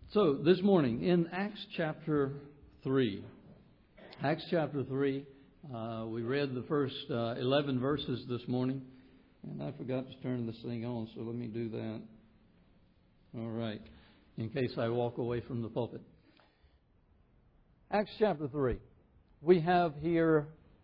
So this morning in Acts chapter 3, we read the first 11 verses this morning, and I forgot to turn this thing on, so let me do that. All right, in case I walk away from the pulpit. Acts chapter 3. We have here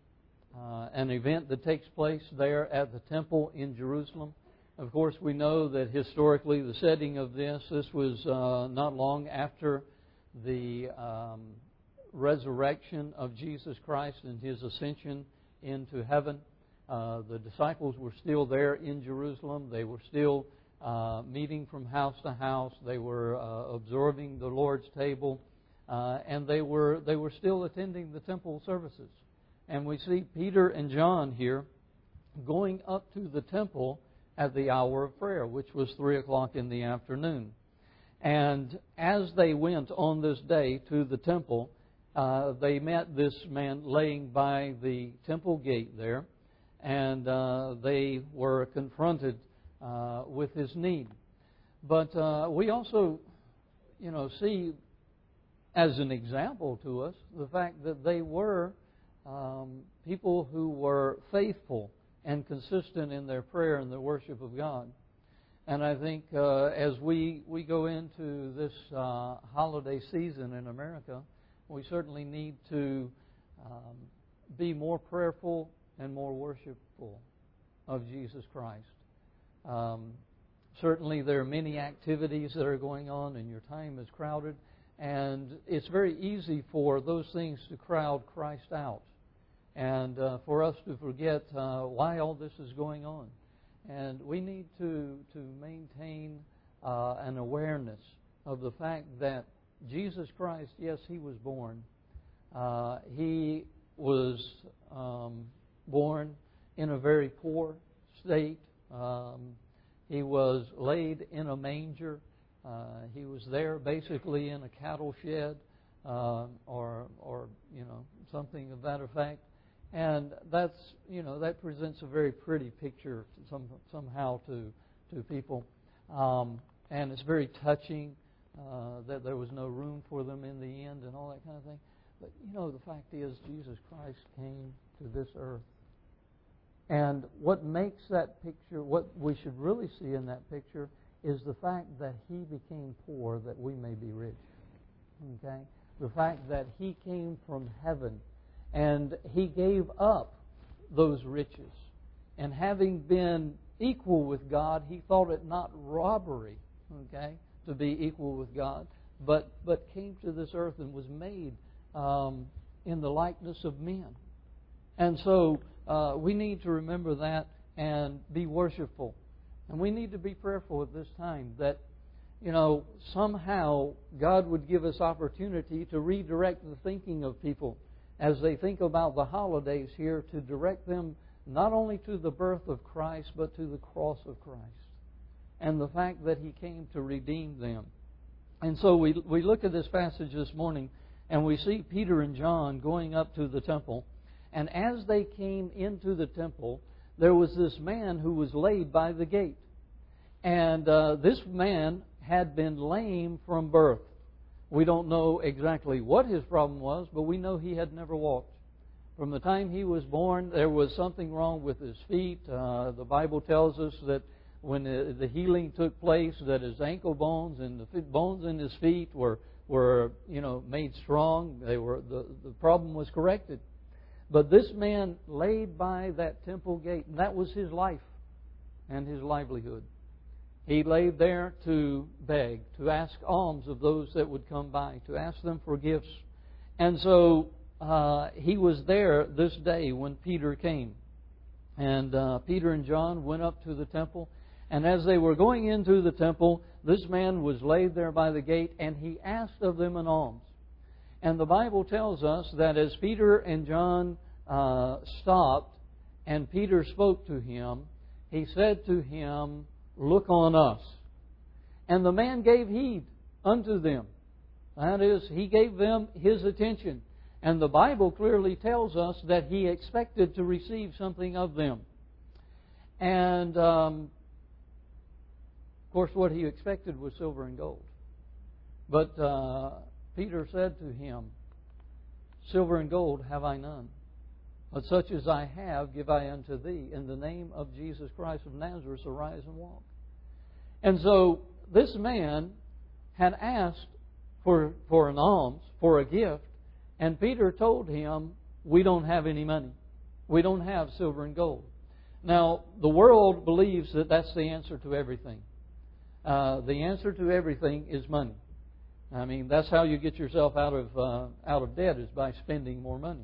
an event that takes place there at the temple in Jerusalem. Of course, we know that historically the setting of this was not long after the resurrection of Jesus Christ and His ascension into heaven. The disciples were still there in Jerusalem. They were still meeting from house to house. They were observing the Lord's table, and they were still attending the temple services. And we see Peter and John here going up to the temple at the hour of prayer, which was 3 o'clock in the afternoon. And as they went on this day to the temple, they met this man laying by the temple gate there, and they were confronted with his need. But we also, see as an example to us the fact that they were people who were faithful and consistent in their prayer and their worship of God. And I think as we go into this holiday season in America, we certainly need to be more prayerful and more worshipful of Jesus Christ. Certainly there are many activities that are going on and your time is crowded, and it's very easy for those things to crowd Christ out. And for us to forget why all this is going on. And we need to maintain an awareness of the fact that Jesus Christ, yes, He was born. He was born in a very poor state. He was laid in a manger. He was there basically in a cattle shed or something of that effect. And that presents a very pretty picture somehow to people. And it's very touching that there was no room for them in the end and all that kind of thing. But, the fact is Jesus Christ came to this earth. And what makes that picture, what we should really see in that picture, is the fact that He became poor that we may be rich. Okay? The fact that He came from heaven and He gave up those riches. And having been equal with God, He thought it not robbery, to be equal with God, but came to this earth and was made in the likeness of men. And so we need to remember that and be worshipful. And we need to be prayerful at this time that, somehow God would give us opportunity to redirect the thinking of people as they think about the holidays here, to direct them not only to the birth of Christ, but to the cross of Christ and the fact that He came to redeem them. And so we look at this passage this morning, and we see Peter and John going up to the temple. And as they came into the temple, there was this man who was laid by the gate. And this man had been lame from birth. We don't know exactly what his problem was, but we know he had never walked. From the time he was born, there was something wrong with his feet. The Bible tells us that when the healing took place, that his ankle bones and the bones in his feet were made strong. The problem was corrected. But this man laid by that temple gate, and that was his life and his livelihood. He laid there to beg, to ask alms of those that would come by, to ask them for gifts. And so he was there this day when Peter came. And Peter and John went up to the temple. And as they were going into the temple, this man was laid there by the gate, and he asked of them an alms. And the Bible tells us that as Peter and John stopped, and Peter spoke to him, he said to him, "Look on us." And the man gave heed unto them. That is, he gave them his attention. And the Bible clearly tells us that he expected to receive something of them. And, of course, what he expected was silver and gold. But Peter said to him, Silver and gold have I none, but such as I have give I unto thee. In the name of Jesus Christ of Nazareth, arise and walk. And so this man had asked for an alms, for a gift, and Peter told him, we don't have any money. We don't have silver and gold. Now, the world believes that that's the answer to everything. The answer to everything is money. I mean, that's how you get yourself out of debt, is by spending more money.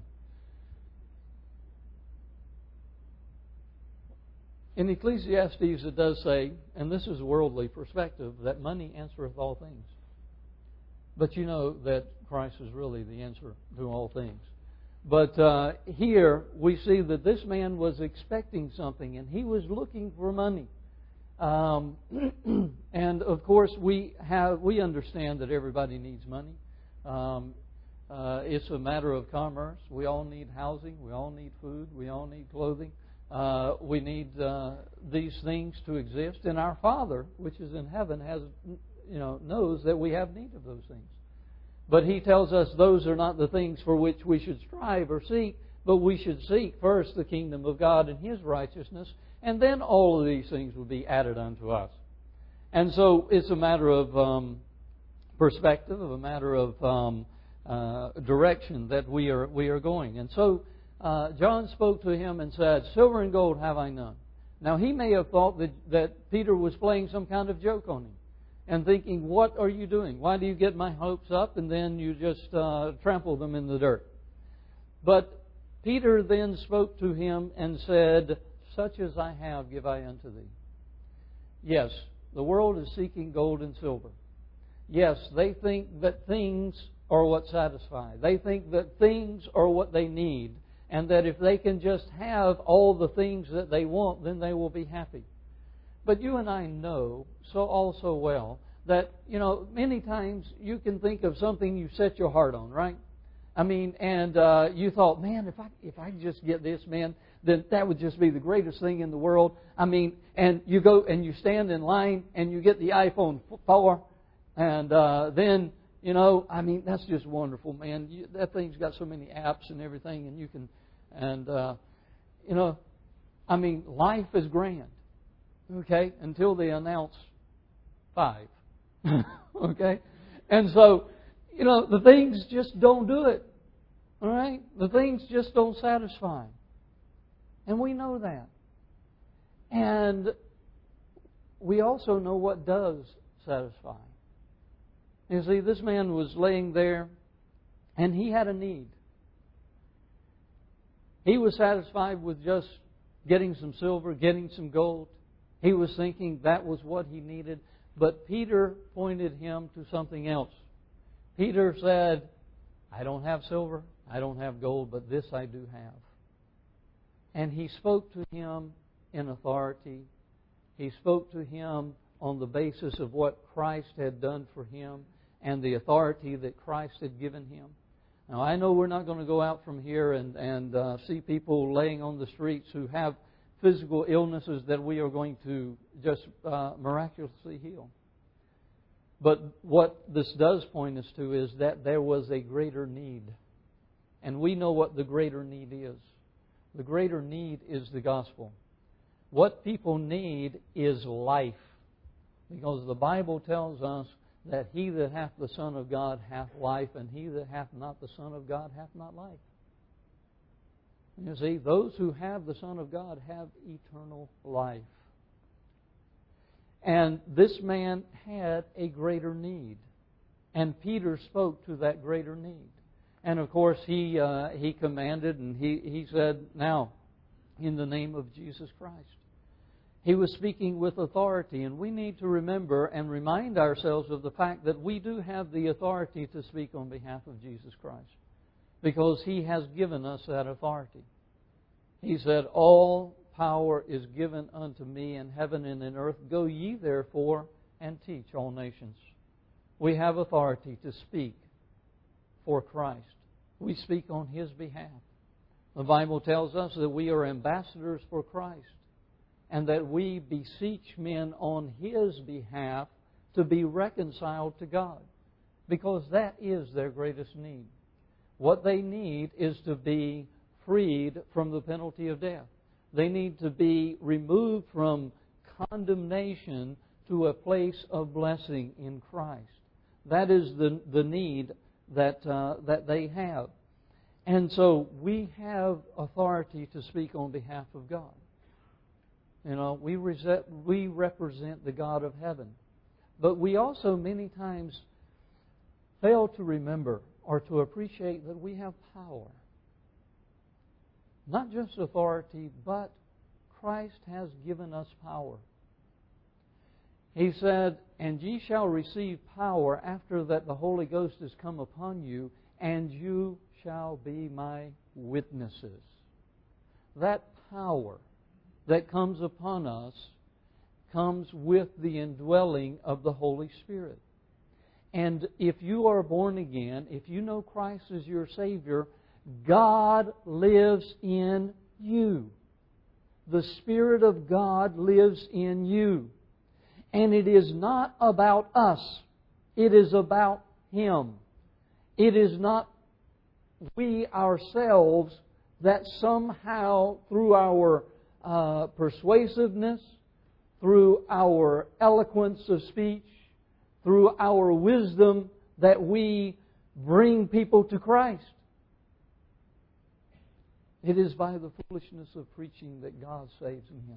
In Ecclesiastes it does say, and this is a worldly perspective, that money answereth all things. But you know that Christ is really the answer to all things. But here we see that this man was expecting something, and he was looking for money. And of course, we understand that everybody needs money. It's a matter of commerce. We all need housing. We all need food. We all need clothing. We need these things to exist. And our Father, which is in heaven, knows that we have need of those things. But He tells us those are not the things for which we should strive or seek, but we should seek first the kingdom of God and His righteousness, and then all of these things will be added unto us. And so it's a matter of perspective, a matter of direction that we are going. And so John spoke to him and said, Silver and gold have I none. Now he may have thought that Peter was playing some kind of joke on him and thinking, what are you doing? Why do you get my hopes up and then you just trample them in the dirt? But Peter then spoke to him and said, Such as I have give I unto thee. Yes, the world is seeking gold and silver. Yes, they think that things are what satisfy. They think that things are what they need, and that if they can just have all the things that they want, then they will be happy. But you and I know so well that, many times you can think of something you set your heart on, right? I mean, and you thought, man, if I just get this, man, then that would just be the greatest thing in the world. I mean, and you go and you stand in line and you get the iPhone 4, and then, that's just wonderful, man. That thing's got so many apps and everything, and you can, life is grand. Okay, until they announce 5. Okay, and so, the things just don't do it. All right, the things just don't satisfy, and we know that. And we also know what does satisfy. You see, this man was laying there, and he had a need. He was satisfied with just getting some silver, getting some gold. He was thinking that was what he needed. But Peter pointed him to something else. Peter said, I don't have silver, I don't have gold, but this I do have. And he spoke to him in authority. He spoke to him on the basis of what Christ had done for him and the authority that Christ had given him. Now, I know we're not going to go out from here and see people laying on the streets who have physical illnesses that we are going to just miraculously heal. But what this does point us to is that there was a greater need. And we know what the greater need is. The greater need is the gospel. What people need is life. Because the Bible tells us that he that hath the Son of God hath life, and he that hath not the Son of God hath not life. You see, those who have the Son of God have eternal life. And this man had a greater need. And Peter spoke to that greater need. And of course, he commanded and he said, now, in the name of Jesus Christ. He was speaking with authority, and we need to remember and remind ourselves of the fact that we do have the authority to speak on behalf of Jesus Christ, because He has given us that authority. He said, all power is given unto me in heaven and in earth. Go ye therefore and teach all nations. We have authority to speak for Christ. We speak on His behalf. The Bible tells us that we are ambassadors for Christ, and that we beseech men on His behalf to be reconciled to God. because that is their greatest need. What they need is to be freed from the penalty of death. They need to be removed from condemnation to a place of blessing in Christ. That is the need that they have. And so we have authority to speak on behalf of God. You know, we represent the God of heaven. But we also many times fail to remember or to appreciate that we have power. Not just authority, but Christ has given us power. He said, "And ye shall receive power after that the Holy Ghost is come upon you, and you shall be my witnesses." That power that comes upon us comes with the indwelling of the Holy Spirit. And if you are born again, if you know Christ as your Savior, God lives in you. The Spirit of God lives in you. And it is not about us. It is about Him. It is not we ourselves that somehow through our persuasiveness, through our eloquence of speech, through our wisdom, that we bring people to Christ. It is by the foolishness of preaching that God saves men.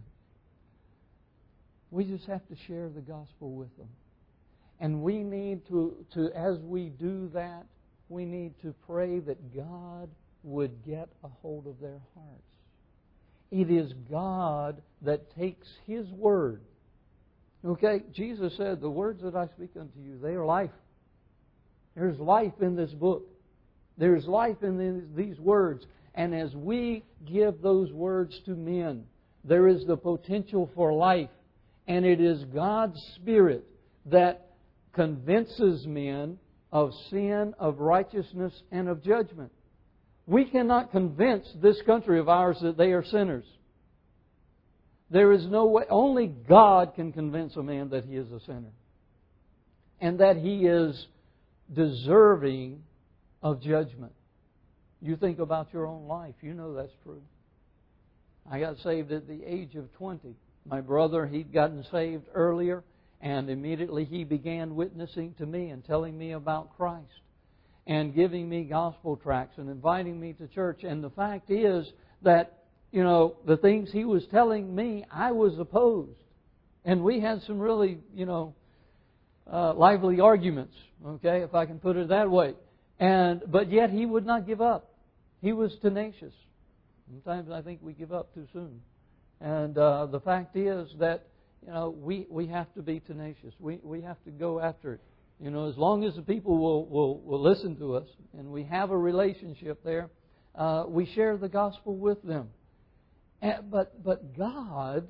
We just have to share the gospel with them. And we need to as we do that, we need to pray that God would get a hold of their hearts. It is God that takes His Word. Okay, Jesus said, "The words that I speak unto you, they are life." There's life in this book. There's life in these words. And as we give those words to men, there is the potential for life. And it is God's Spirit that convinces men of sin, of righteousness, and of judgment. We cannot convince this country of ours that they are sinners. There is no way. Only God can convince a man that he is a sinner. And that he is deserving of judgment. You think about your own life. You know that's true. I got saved at the age of 20. My brother, he'd gotten saved earlier, and immediately he began witnessing to me and telling me about Christ and giving me gospel tracts and inviting me to church. And the fact is that, you know, the things he was telling me, I was opposed. And we had some really, lively arguments, okay, if I can put it that way. But yet he would not give up. He was tenacious. Sometimes I think we give up too soon. And the fact is that, we have to be tenacious. We have to go after it. As long as the people will listen to us and we have a relationship there, we share the gospel with them. But God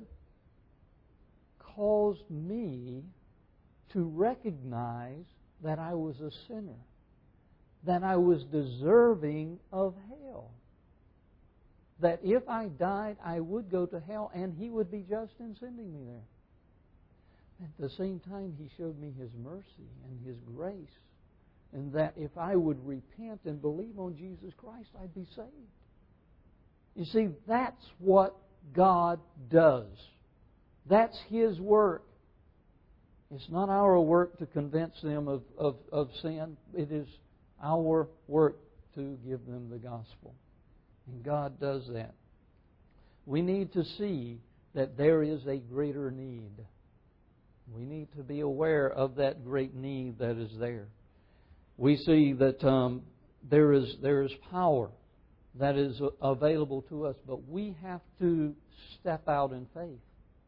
caused me to recognize that I was a sinner, that I was deserving of hell. That if I died, I would go to hell, and He would be just in sending me there. At the same time, He showed me His mercy and His grace, and that if I would repent and believe on Jesus Christ, I'd be saved. You see, that's what God does. That's His work. It's not our work to convince them of sin. It is our work to give them the gospel. And God does that. We need to see that there is a greater need. We need to be aware of that great need that is there. We see that there is power that is available to us, but we have to step out in faith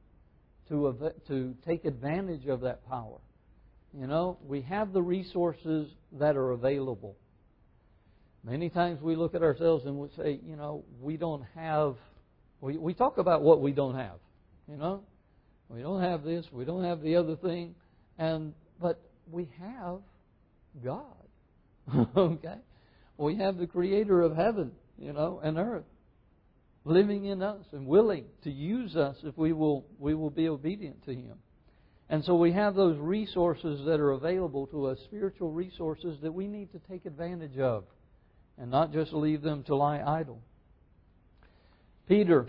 to take advantage of that power. We have the resources that are available. Many times we look at ourselves and we say, we don't have... We talk about what we don't have. We don't have this, we don't have the other thing. But we have God. Okay? We have the Creator of heaven, and earth living in us and willing to use us if we will be obedient to Him. And so we have those resources that are available to us, spiritual resources that we need to take advantage of and not just leave them to lie idle. Peter,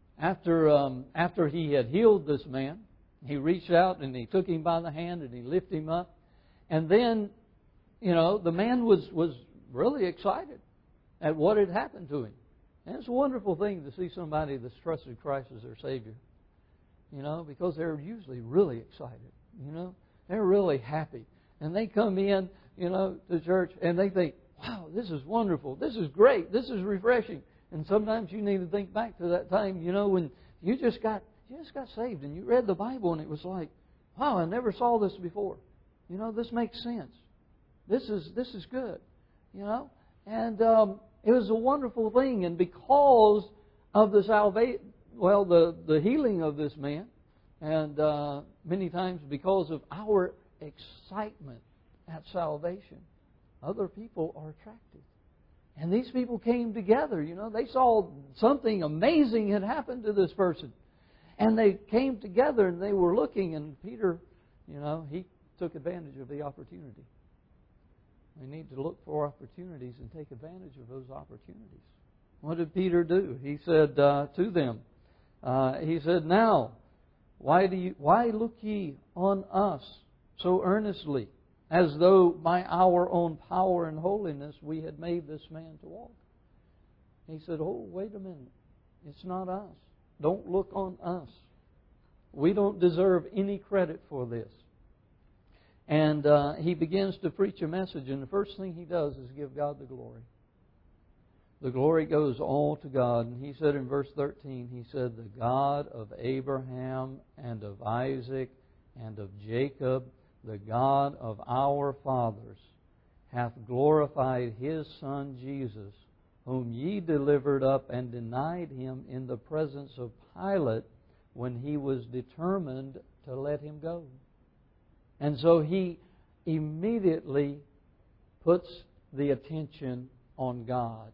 after he had healed this man, he reached out and he took him by the hand and he lifted him up. And then, the man was really excited at what had happened to him. And it's a wonderful thing to see somebody that's trusted Christ as their Savior. Because they're usually really excited. They're really happy. And they come in, to church and they think, wow, this is wonderful. This is great. This is refreshing. And sometimes you need to think back to that time, when you just got saved and you read the Bible and it was like, wow, I never saw this before. This makes sense. This is good. And it was a wonderful thing. And because of the salvation, the healing of this man, and many times because of our excitement at salvation, other people are attracted. And these people came together. They saw something amazing had happened to this person. And they came together and they were looking, and Peter, he took advantage of the opportunity. We need to look for opportunities and take advantage of those opportunities. What did Peter do? He said to them, now, why look ye on us so earnestly, as though by our own power and holiness we had made this man to walk? He said, wait a minute. It's not us. Don't look on us. We don't deserve any credit for this. And he begins to preach a message, and the first thing he does is give God the glory. The glory goes all to God. And he said in verse 13, he said, the God of Abraham and of Isaac and of Jacob, the God of our fathers, hath glorified His Son Jesus, whom ye delivered up and denied Him in the presence of Pilate when he was determined to let Him go. And so he immediately puts the attention on God.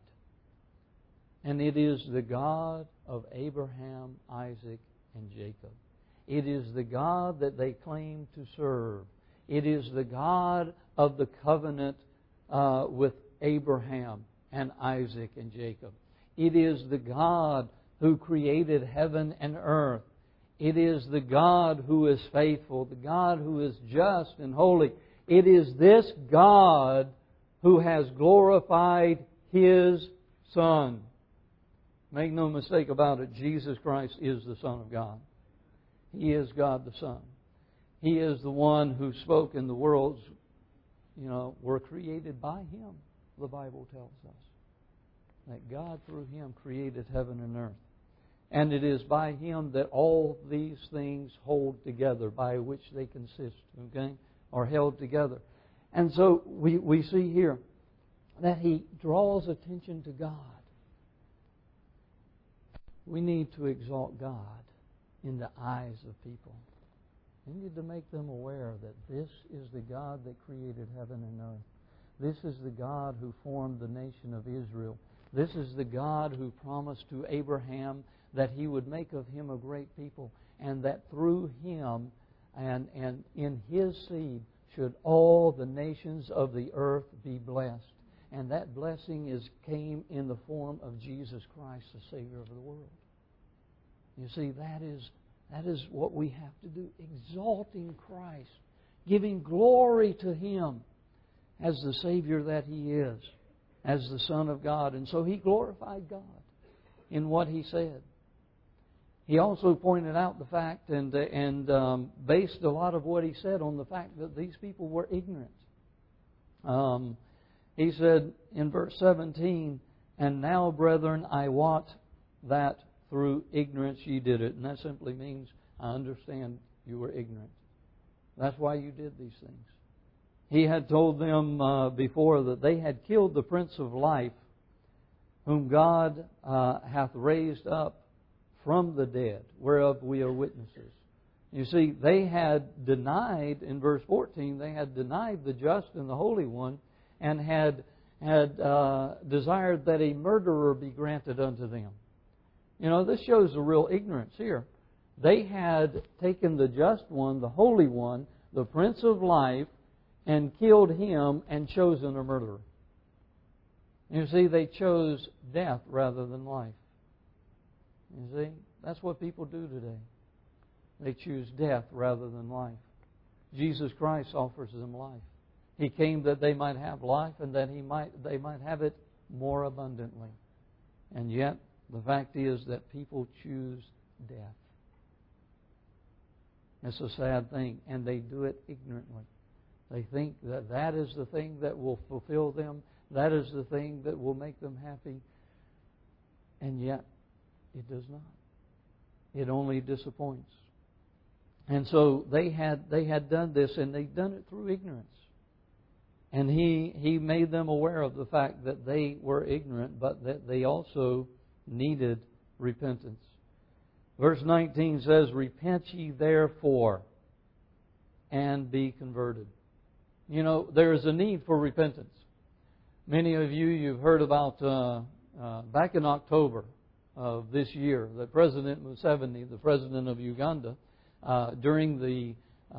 And it is the God of Abraham, Isaac, and Jacob. It is the God that they claim to serve. It is the God of the covenant with Abraham and Isaac and Jacob. It is the God who created heaven and earth. It is the God who is faithful, the God who is just and holy. It is this God who has glorified His Son. Make no mistake about it, Jesus Christ is the Son of God. He is God the Son. He is the one who spoke, and the worlds, were created by Him, the Bible tells us. That God through Him created heaven and earth. And it is by Him that all these things hold together, by which they consist, are held together. And so we see here that He draws attention to God. We need to exalt God in the eyes of people. We need to make them aware that this is the God that created heaven and earth. This is the God who formed the nation of Israel. This is the God who promised to Abraham that He would make of him a great people, and that through him and in his seed should all the nations of the earth be blessed. And that blessing came in the form of Jesus Christ, the Savior of the world. You see, that is what we have to do. Exalting Christ. Giving glory to Him as the Savior that He is. As the Son of God. And so He glorified God in what He said. He also pointed out the fact and based a lot of what He said on the fact that these people were ignorant. He said in verse 17, "And now, brethren, I wot that through ignorance ye did it." And that simply means, I understand you were ignorant. That's why you did these things. He had told them before that they had killed the Prince of Life, whom God hath raised up from the dead, whereof we are witnesses. You see, they had denied, in verse 14, they had denied the just and the Holy One, and had desired that a murderer be granted unto them. You know, this shows a real ignorance here. They had taken the just one, the Holy One, the Prince of Life, and killed Him and chosen a murderer. You see, they chose death rather than life. You see, that's what people do today. They choose death rather than life. Jesus Christ offers them life. He came that they might have life and that they might have it more abundantly. And yet, the fact is that people choose death. It's a sad thing, and they do it ignorantly. They think that that is the thing that will fulfill them. That is the thing that will make them happy. And yet, it does not. It only disappoints. And so they had done this, and they'd done it through ignorance. And he made them aware of the fact that they were ignorant, but that they also needed repentance. Verse 19 says, "Repent ye therefore, and be converted." You know, there is a need for repentance. Many of you've heard about, back in October of this year, that President Museveni, the President of Uganda, during the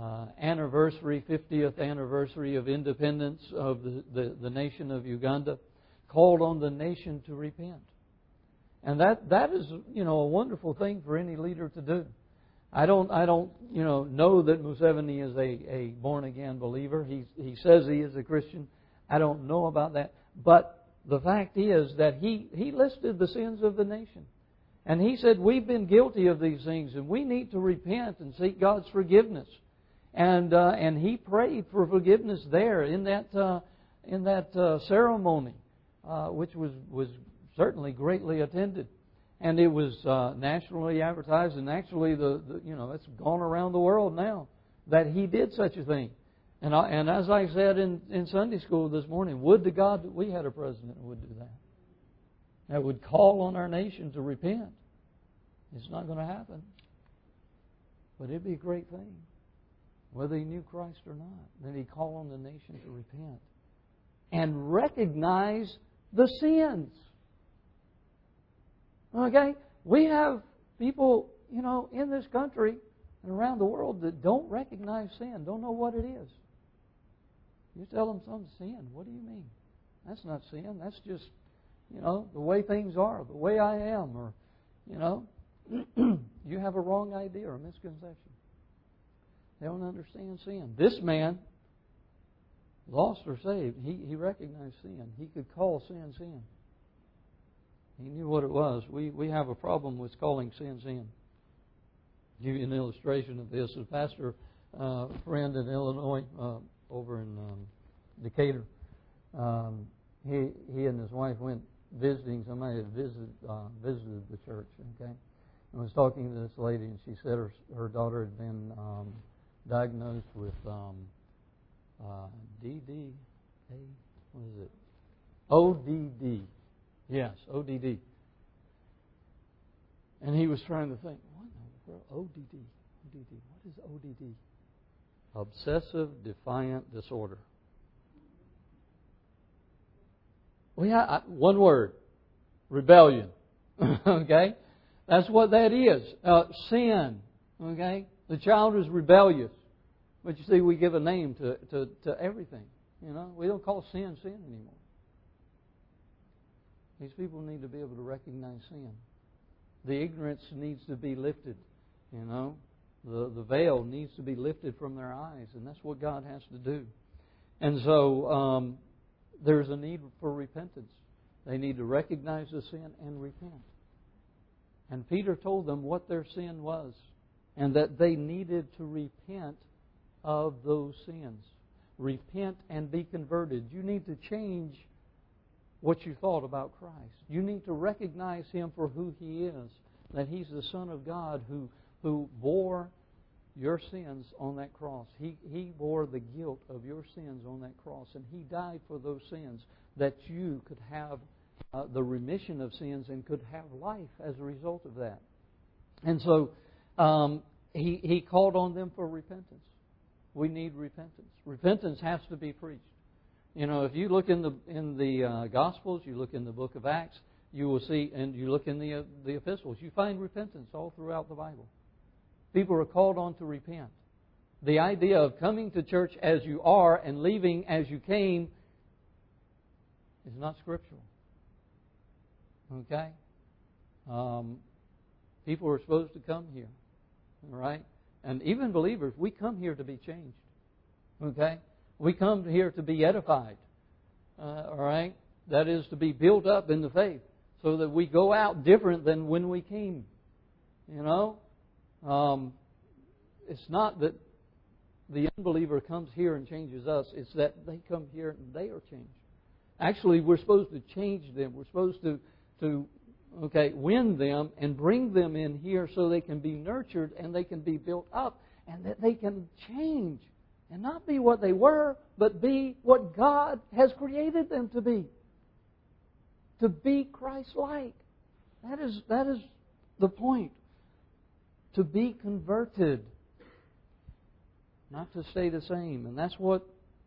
50th anniversary of independence of the nation of Uganda, called on the nation to repent. And that is, a wonderful thing for any leader to do. I don't know that Museveni is a born again believer. He says he is a Christian. I don't know about that. But the fact is that he listed the sins of the nation. And he said, we've been guilty of these things, and we need to repent and seek God's forgiveness. And he prayed for forgiveness there in that ceremony, which was certainly greatly attended. And it was nationally advertised, and actually it's gone around the world now that he did such a thing. And as I said in Sunday school this morning, would to God that we had a president who would do that. That would call on our nation to repent. It's not going to happen. But it'd be a great thing, whether he knew Christ or not, that he call on the nation to repent and recognize the sins. Okay? We have people, in this country and around the world that don't recognize sin, don't know what it is. You tell them something's sin. What do you mean? That's not sin. That's just, the way things are, the way I am, or, you have a wrong idea or a misconception. They don't understand sin. This man, lost or saved, he recognized sin. He could call sin, sin. He knew what it was. We have a problem with calling sin, sin. I'll give you an illustration of this. A pastor friend in Illinois, over in Decatur, he and his wife went visiting somebody that visited the church, okay? And was talking to this lady, and she said her daughter had been diagnosed with ODD. Yes, ODD. And he was trying to think, what in the world? ODD. What is ODD? Obsessive Defiant Disorder. Well, yeah, one word. Rebellion. Okay? That's what that is. Sin. Okay? The child is rebellious. But you see, we give a name to everything. We don't call sin sin anymore. These people need to be able to recognize sin. The ignorance needs to be lifted. The veil needs to be lifted from their eyes, and that's what God has to do. And so there's a need for repentance. They need to recognize the sin and repent. And Peter told them what their sin was, and that they needed to repent of those sins. Repent and be converted. You need to change what you thought about Christ. You need to recognize Him for who He is, that He's the Son of God who bore your sins on that cross. He bore the guilt of your sins on that cross, and He died for those sins that you could have the remission of sins and could have life as a result of that. And so He called on them for repentance. We need repentance. Repentance has to be preached. If you look in the Gospels, you look in the book of Acts, you will see, and you look in the epistles, you find repentance all throughout the Bible. People are called on to repent. The idea of coming to church as you are and leaving as you came is not scriptural. Okay? People are supposed to come here. All right? And even believers, we come here to be changed. Okay? We come here to be edified. All right? That is to be built up in the faith so that we go out different than when we came. You know? It's not that the unbeliever comes here and changes us. It's that they come here and they are changed. Actually, we're supposed to change them. We're supposed to win them and bring them in here so they can be nurtured and they can be built up and that they can change and not be what they were, but be what God has created them to be. To be Christ-like. That is the point. To be converted. Not to stay the same. And that's why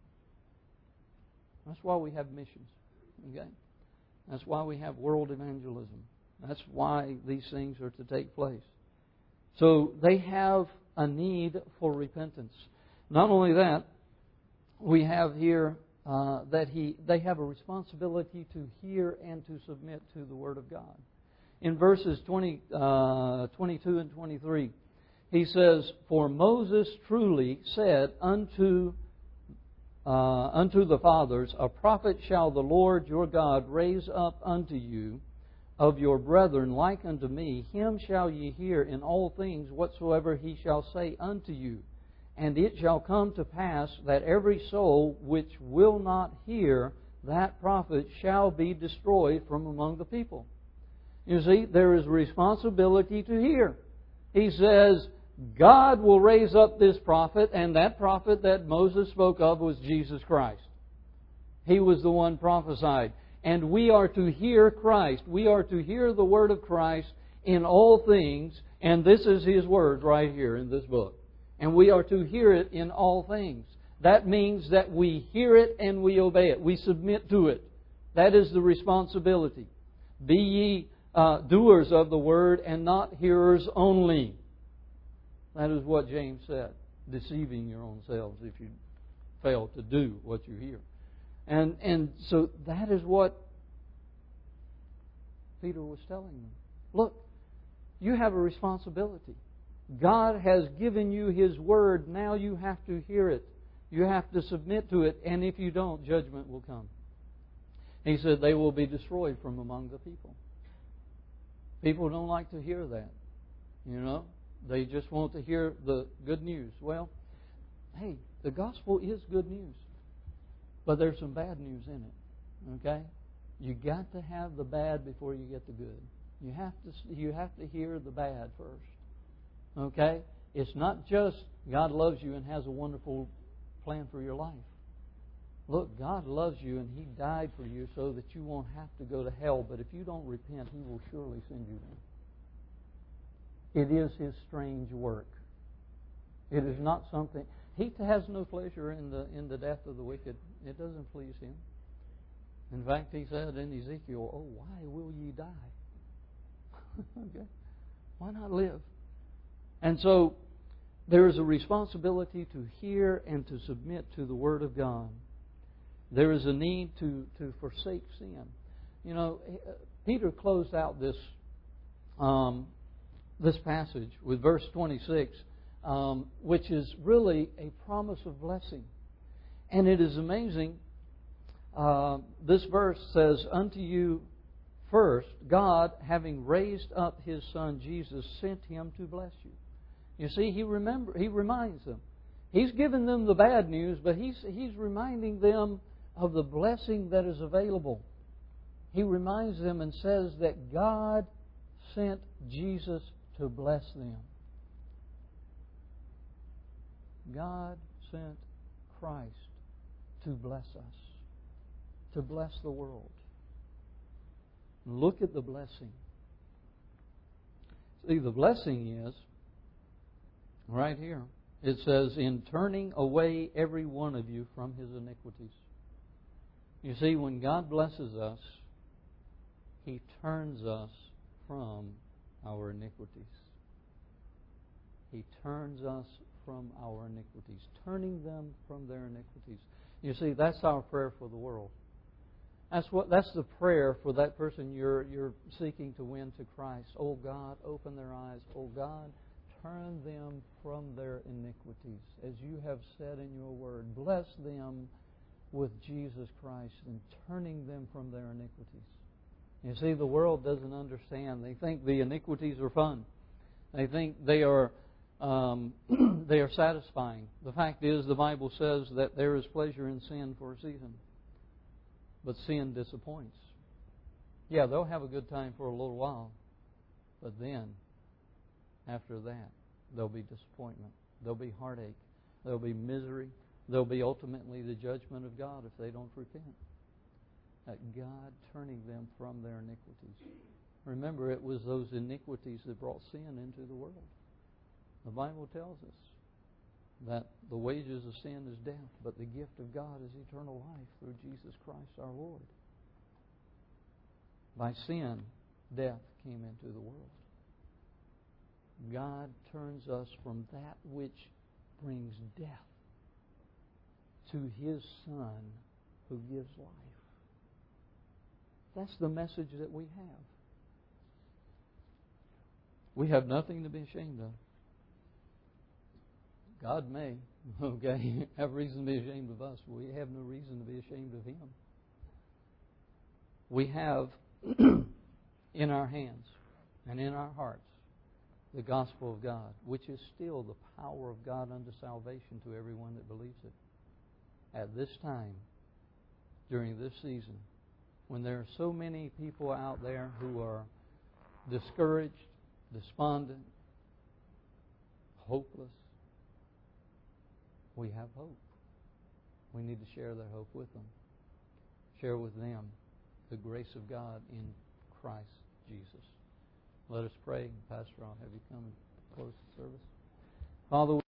we have missions. Okay? That's why we have world evangelism. That's why these things are to take place. So they have a need for repentance. Not only that, we have here they have a responsibility to hear and to submit to the Word of God. In verses 22 and 23, he says, "For Moses truly said unto the fathers, A prophet shall the Lord your God raise up unto you of your brethren like unto me. Him shall ye hear in all things whatsoever he shall say unto you. And it shall come to pass that every soul which will not hear that prophet shall be destroyed from among the people." You see, there is responsibility to hear. He says, God will raise up this prophet, and that prophet that Moses spoke of was Jesus Christ. He was the one prophesied. And we are to hear Christ. We are to hear the Word of Christ in all things, and this is His Word right here in this book. And we are to hear it in all things. That means that we hear it and we obey it. We submit to it. That is the responsibility. Be ye doers of the Word and not hearers only. That is what James said. Deceiving your own selves if you fail to do what you hear. And so that is what Peter was telling them. Look, you have a responsibility. God has given you His Word. Now you have to hear it. You have to submit to it. And if you don't, judgment will come. He said they will be destroyed from among the people. People don't like to hear that. You know? They just want to hear the good news. Well, hey, the gospel is good news. But there's some bad news in it. Okay? You got to have the bad before you get the good. You have to hear the bad first. Okay? It's not just God loves you and has a wonderful plan for your life. Look, God loves you and He died for you so that you won't have to go to hell. But if you don't repent, He will surely send you there. It is His strange work. It is not something... He has no pleasure in the death of the wicked. It doesn't please Him. In fact, He said in Ezekiel, "Oh, why will ye die?" Okay? Why not live? And so there is a responsibility to hear and to submit to the Word of God. There is a need to forsake sin. You know, Peter closed out this passage with verse 26, which is really a promise of blessing. And it is amazing. This verse says, "Unto you first, God, having raised up His Son Jesus, sent Him to bless you." You see, He reminds them. He's given them the bad news, but He's reminding them of the blessing that is available. He reminds them and says that God sent Jesus to bless them. God sent Christ to bless us, to bless the world. Look at the blessing. See, the blessing is right here. It says, "In turning away every one of you from his iniquities." You see, when God blesses us, He turns us from our iniquities. He turns us from our iniquities, turning them from their iniquities. You see, that's our prayer for the world. That's the prayer for that person you're seeking to win to Christ. Oh God, open their eyes. Oh God, turn them from their iniquities. As you have said in your word, bless them with Jesus Christ and turning them from their iniquities. You see, the world doesn't understand. They think the iniquities are fun. They think they are satisfying. The fact is, the Bible says that there is pleasure in sin for a season. But sin disappoints. Yeah, they'll have a good time for a little while. But then, after that, there'll be disappointment. There'll be heartache. There'll be misery. There'll be ultimately the judgment of God if they don't repent. That God turning them from their iniquities. Remember, it was those iniquities that brought sin into the world. The Bible tells us that the wages of sin is death, but the gift of God is eternal life through Jesus Christ our Lord. By sin, death came into the world. God turns us from that which brings death to His Son who gives life. That's the message that we have. We have nothing to be ashamed of. God may, have reason to be ashamed of us. We have no reason to be ashamed of Him. We have in our hands and in our hearts the gospel of God, which is still the power of God unto salvation to everyone that believes it. At this time, during this season, when there are so many people out there who are discouraged, despondent, hopeless, we have hope. We need to share that hope with them. Share with them the grace of God in Christ Jesus. Let us pray. Pastor, I'll have you come and close the service. Father,